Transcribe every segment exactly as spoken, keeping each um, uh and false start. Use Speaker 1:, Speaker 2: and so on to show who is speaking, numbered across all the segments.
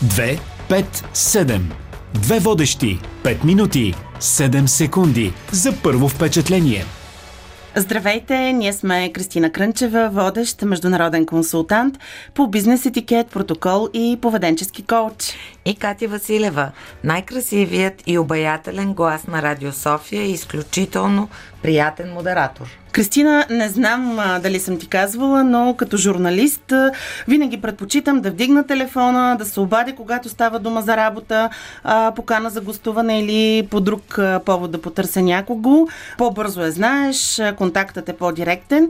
Speaker 1: две пет седем. Две водещи, пет минути, седем секунди за първо впечатление.
Speaker 2: Здравейте, ние сме Кристина Крънчева, водещ международен консултант по бизнес етикет, протокол и поведенчески коуч.
Speaker 3: И Катя Василева, най-красивият и обаятелен глас на Радио София и изключително приятен модератор.
Speaker 2: Кристина, не знам а, дали съм ти казвала, но като журналист а, винаги предпочитам да вдигна телефона, да се обадя, когато става дума за работа, а, покана за гостуване или по друг а, повод да потърся някого. По-бързо е, знаеш, контактът е по-директен,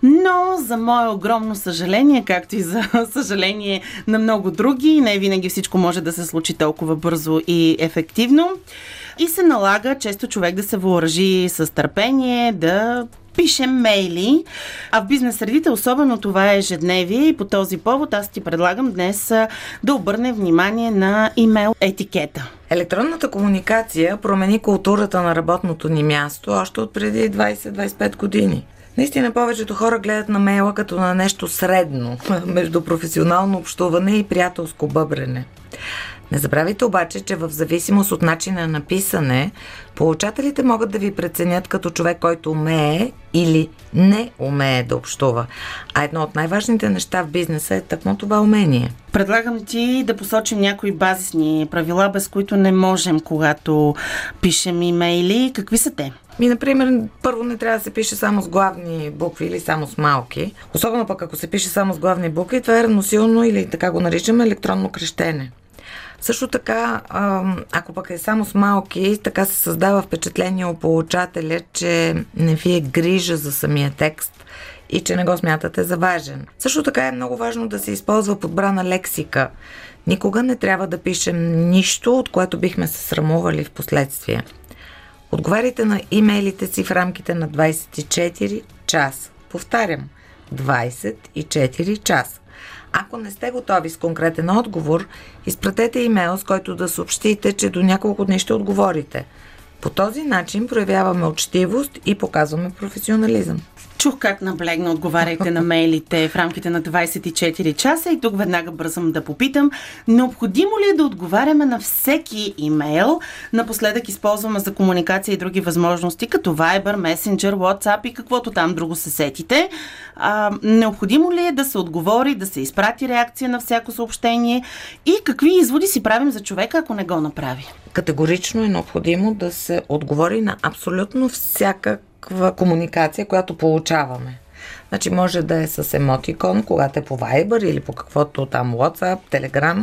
Speaker 2: но за мое огромно съжаление, както и за съжаление на много други, не винаги всичко може да се случи толкова бързо и ефективно. И се налага често човек да се въоръжи с търпение, да пишем мейли, а в бизнес средите особено това е ежедневие и по този повод аз ти предлагам днес да обърнем внимание на имейл етикета.
Speaker 3: Електронната комуникация промени културата на работното ни място още от преди двайсет до двайсет и пет години. Наистина повечето хора гледат на мейла като на нещо средно между професионално общуване и приятелско бъбрене. Не забравяйте обаче, че в зависимост от начина на писане, получателите могат да ви преценят като човек, който умее или не умее да общува. А едно от най-важните неща в бизнеса е тъкмо това умение.
Speaker 2: Предлагам ти да посочим някои базисни правила, без които не можем, когато пишем имейли. Какви са те?
Speaker 3: И, например, първо не трябва да се пише само с главни букви или само с малки. Особено пък ако се пише само с главни букви, това е равносилно или така го наричаме електронно крещене. Също така, ако пък е само с малки, така се създава впечатление у получателя, че не ви е грижа за самия текст и че не го смятате за важен. Също така е много важно да се използва подбрана лексика. Никога не трябва да пишем нищо, от което бихме се срамували в последствие. Отговаряйте на имейлите си в рамките на двайсет и четири часа. Повтарям, двайсет и четири часа. Ако не сте готови с конкретен отговор, изпратете имейл, с който да съобщите, че до няколко дни ще отговорите. По този начин проявяваме учтивост и показваме професионализъм.
Speaker 2: Чух как наблегна отговаряйте на мейлите в рамките на двайсет и четири часа и тук веднага бързам да попитам, необходимо ли е да отговаряме на всеки имейл? Напоследък използваме за комуникация и други възможности, като Viber, Messenger, WhatsApp и каквото там друго се сетите. А, необходимо ли е да се отговори, да се изпрати реакция на всяко съобщение и какви изводи си правим за човека, ако не го направи?
Speaker 3: Категорично е необходимо да се отговори на абсолютно всяка комуникация, която получаваме. Значи може да е с емотикон, когато е по Viber или по каквото там WhatsApp, Telegram,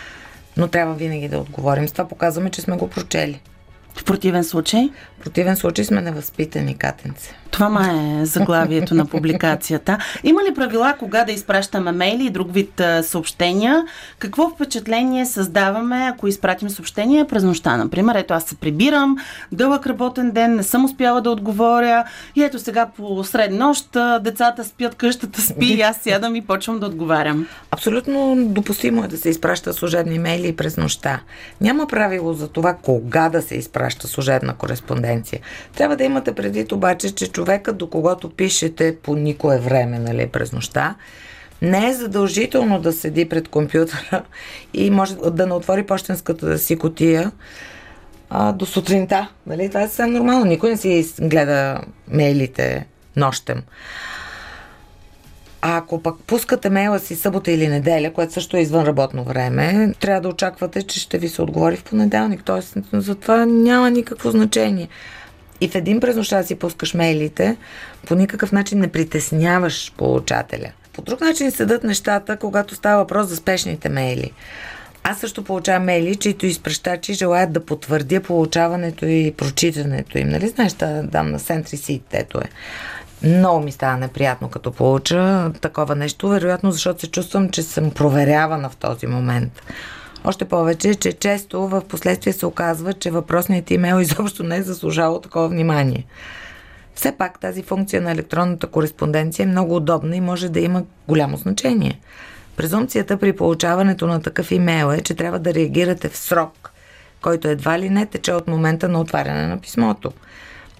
Speaker 3: но трябва винаги да отговорим. С това показваме, че сме го прочели.
Speaker 2: В противен случай?
Speaker 3: В противен случай сме невъзпитани, Катенце.
Speaker 2: Това ма е заглавието на публикацията. Има ли правила кога да изпращаме мейли и друг вид а, съобщения? Какво впечатление създаваме, ако изпратим съобщения през нощта? Например, ето аз се прибирам, дълъг работен ден, не съм успяла да отговоря и ето сега по сред нощ децата спят, къщата спи и аз сядам и почвам да отговарям.
Speaker 3: Абсолютно допустимо е да се изпраща служебни мейли през нощта. Няма правило за това кога да се изпраща служебна кореспонденция. Трябва да имате предвид обаче, че човекът, до когото пишете по никое време, нали, през нощта, не е задължително да седи пред компютъра и може да не отвори пощенската си кутия а, до сутринта. Нали? Това е съвсем нормално. Никой не си гледа мейлите нощем. А ако пък пускате мейла си събота или неделя, което също е извън работно време, трябва да очаквате, че ще ви се отговори в понеделник. Тоест, за това няма никакво значение. И в един през нощта си пускаш мейлите, по никакъв начин не притесняваш получателя. По друг начин седат нещата, когато става въпрос за спешните мейли. Аз също получавам мейли, чието изпращачи желаят да потвърдя получаването и прочитането им. Нали знаеш, да дам на Send Receipt, ето е. Много ми става неприятно, като получа такова нещо, вероятно защото се чувствам, че съм проверявана в този момент. Още повече, че често в последствие се оказва, че въпросният имейл изобщо не е заслужавал такова внимание. Все пак тази функция на електронната кореспонденция е много удобна и може да има голямо значение. Презумпцията при получаването на такъв имейл е, че трябва да реагирате в срок, който едва ли не тече от момента на отваряне на писмото.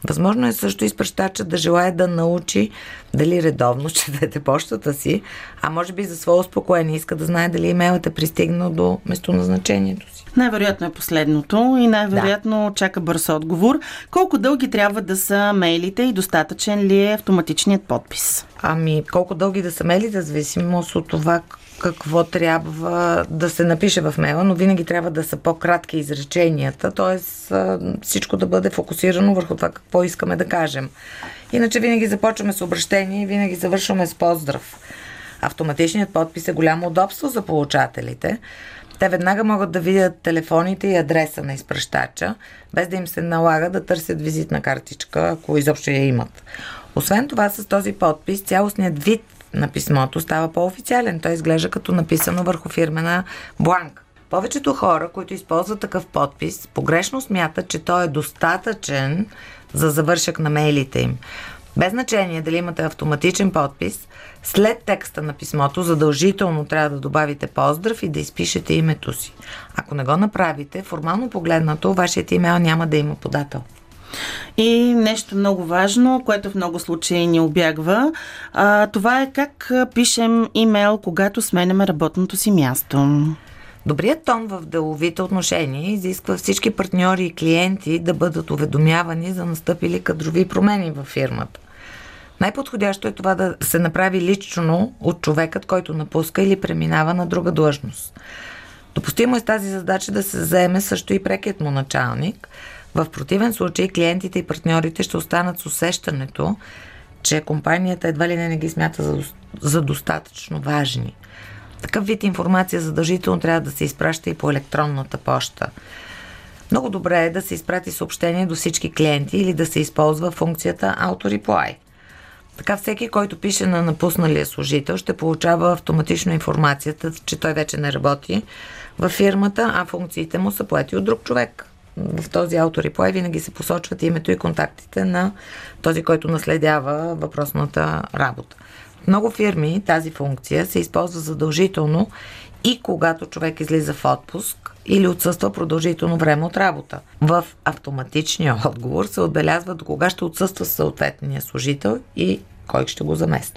Speaker 3: Възможно е също изпращачът да желая да научи дали редовно четете почтата си, а може би за свое успокоение иска да знае дали имейлът е пристигнал до местоназначението си.
Speaker 2: Най-вероятно е последното и най-вероятно да. Чака бърз отговор. Колко дълги трябва да са мейлите и достатъчен ли е автоматичният подпис?
Speaker 3: Ами, колко дълги да са мейлите, зависимост от това какво трябва да се напише в мейла, но винаги трябва да са по-кратки изреченията, т.е. всичко да бъде фокусирано върху това какво искаме да кажем. Иначе винаги започваме с обращение и винаги завършваме с поздрав. Автоматичният подпис е голямо удобство за получателите. Те веднага могат да видят телефоните и адреса на изпращача, без да им се налага да търсят визитна картичка, ако изобщо я имат. Освен това, с този подпис цялостният вид на писмото става по-официален. Той изглежда като написано върху фирмена бланка. Повечето хора, които използват такъв подпис, погрешно смятат, че той е достатъчен за завършък на мейлите им. Без значение дали имате автоматичен подпис, след текста на писмото задължително трябва да добавите поздрав и да изпишете името си. Ако не го направите, формално погледнато, вашият имейл няма да има подател.
Speaker 2: И нещо много важно, което в много случаи ни обягва, а, това е как пишем имейл, когато сменяме работното си място.
Speaker 3: Добрият тон в деловите отношения изисква всички партньори и клиенти да бъдат уведомявани за настъпили кадрови промени във фирмата. Най-подходящо е това да се направи лично от човекът, който напуска или преминава на друга длъжност. Допустимо е с тази задача да се заеме също и прекият му началник. В противен случай клиентите и партньорите ще останат с усещането, че компанията едва ли не, не ги смята за, за достатъчно важни. Такъв вид информация задължително трябва да се изпраща и по електронната поща. Много добре е да се изпрати съобщение до всички клиенти или да се използва функцията Auto-Reply. Така всеки, който пише на напусналия служител, ще получава автоматично информацията, че той вече не работи във фирмата, а функциите му са поети от друг човек. В този Auto-Reply винаги се посочват името и контактите на този, който наследява въпросната работа. В много фирми тази функция се използва задължително и когато човек излиза в отпуск или отсъства продължително време от работа. В автоматичния отговор се отбелязва до кога ще отсъства съответния служител и кой ще го замества.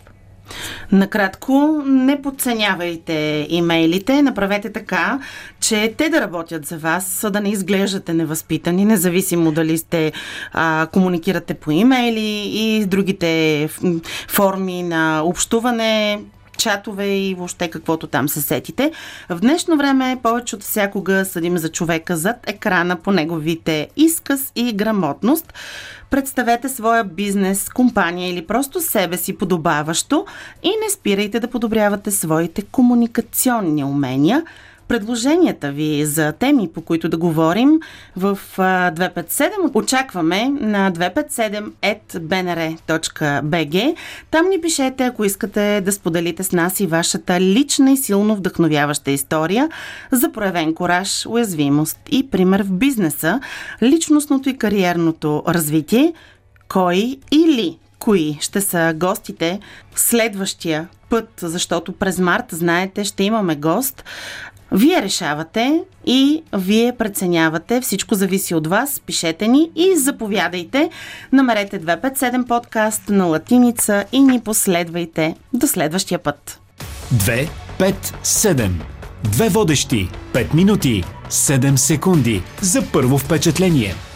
Speaker 2: Накратко, не подценявайте имейлите, направете така, че те да работят за вас, да не изглеждате невъзпитани, независимо дали сте а, комуникирате по имейли и другите форми на общуване, чатове и въобще каквото там се сетите. В днешно време повече от всякога съдим за човека зад екрана по неговите изказ и грамотност. Представете своя бизнес, компания или просто себе си подобаващо и не спирайте да подобрявате своите комуникационни умения. Предложенията ви за теми, по които да говорим в две пет седем очакваме на две пет седем ет би ен ар точка би джи. Там ни пишете, ако искате да споделите с нас и вашата лична и силно вдъхновяваща история за проявен кураж, уязвимост и пример в бизнеса, личностното и кариерното развитие. Кой или кои ще са гостите следващия път, защото през март, знаете, ще имаме гост. Вие решавате и вие преценявате. Всичко зависи от вас. Пишете ни и заповядайте. Намерете две пет седем подкаст на латиница и ни последвайте. До следващия път.
Speaker 1: две пет седем. Две водещи. пет минути. седем секунди. За първо впечатление.